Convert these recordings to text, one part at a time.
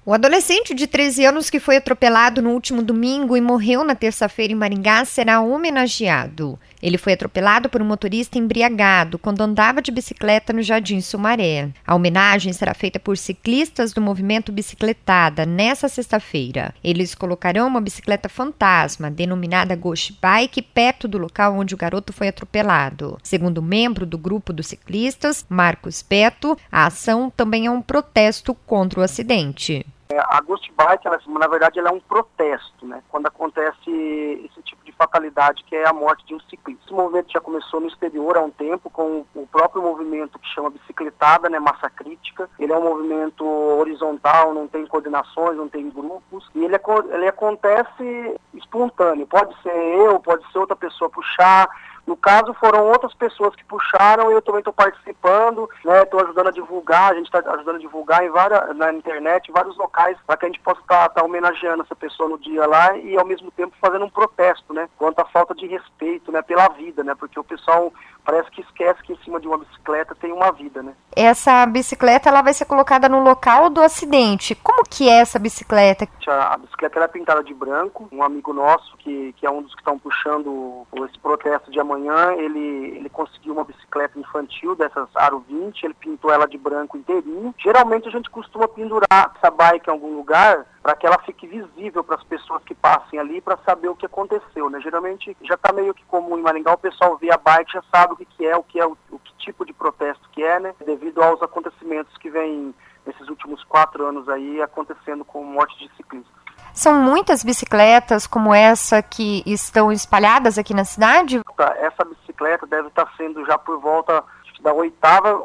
O adolescente de 13 anos que foi atropelado no último domingo e morreu na terça-feira em Maringá será homenageado. Ele foi atropelado por um motorista embriagado quando andava de bicicleta no Jardim Sumaré. A homenagem será feita por ciclistas do movimento Bicicletada nesta sexta-feira. Eles colocarão uma bicicleta fantasma, denominada Ghost Bike, perto do local onde o garoto foi atropelado. Segundo o membro do grupo dos ciclistas, Marcos Beto, a ação também é um protesto contra o acidente. A Ghost Bike, na verdade, ela é um protesto, né? Quando acontece esse tipo de fatalidade, que é a morte de um ciclista. Esse movimento já começou no exterior há um tempo, com o próprio movimento que chama Bicicletada, né? Massa Crítica. Ele é um movimento horizontal, não tem coordenações, não tem grupos, e ele acontece espontâneo. Pode ser eu, pode ser outra pessoa puxar. No caso, foram outras pessoas que puxaram e eu também estou participando, né? Estou ajudando a divulgar, a gente está ajudando a divulgar na internet, em vários locais, para que a gente possa estar homenageando essa pessoa no dia lá e, ao mesmo tempo, fazendo um protesto, né? Quanto à falta de respeito, né? Pela vida, né? Porque o pessoal parece que esquece que em cima de uma bicicleta tem uma vida, né? Essa bicicleta, ela vai ser colocada no local do acidente. Como que é essa bicicleta? A bicicleta ela é pintada de branco. Um amigo nosso, que é um dos que estão puxando esse protesto de amanhã, ele conseguiu uma bicicleta infantil dessas Aro 20, ele pintou ela de branco inteirinho. Geralmente a gente costuma pendurar essa bike em algum lugar para que ela fique visível para as pessoas que passem ali para saber o que aconteceu, né? Geralmente já está meio que comum em Maringá, o pessoal vê a bike, já sabe o que tipo de protesto que é, né? Devido aos acontecimentos que vêm nesses últimos 4 anos aí acontecendo com morte de ciclistas. São muitas bicicletas como essa que estão espalhadas aqui na cidade? Essa bicicleta deve estar sendo já por volta da oitava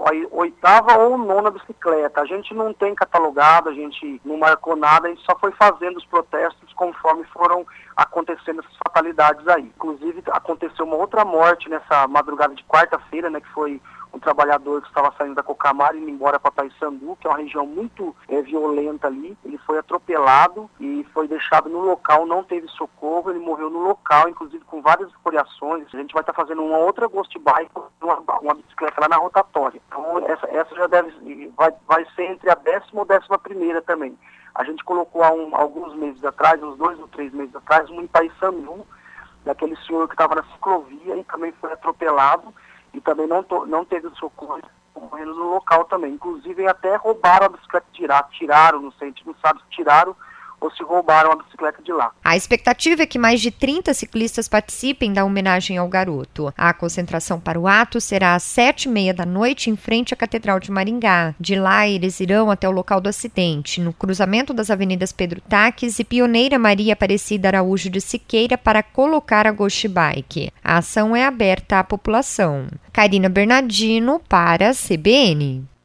ou nona bicicleta. A gente não tem catalogado, a gente não marcou nada, a gente só foi fazendo os protestos conforme foram acontecendo essas fatalidades aí. Inclusive, aconteceu uma outra morte nessa madrugada de quarta-feira, né, que foi um trabalhador que estava saindo da Cocamar indo embora para Paissandu, que é uma região muito violenta ali. Ele foi atropelado e foi deixado no local, não teve socorro, ele morreu no local, inclusive com várias escoriações. A gente vai estar fazendo uma outra Ghost Bike, uma bicicleta lá na rotatória. Então essa já vai ser entre a 10ª ou 11ª também. A gente colocou há alguns meses atrás, uns 2 ou 3 meses atrás, um em Paissandu, daquele senhor que estava na ciclovia e também foi atropelado. E também não teve socorro, morrendo no local também. Inclusive, até roubaram a bicicleta, tiraram, não sei, a gente não sabe se tiraram ou se roubaram a bicicleta de lá. A expectativa é que mais de 30 ciclistas participem da homenagem ao garoto. A concentração para o ato será às 7h30 da noite em frente à Catedral de Maringá. De lá, eles irão até o local do acidente, no cruzamento das avenidas Pedro Taques e Pioneira Maria Aparecida Araújo de Siqueira, para colocar a Ghost Bike. A ação é aberta à população. Karina Bernardino para a CBN.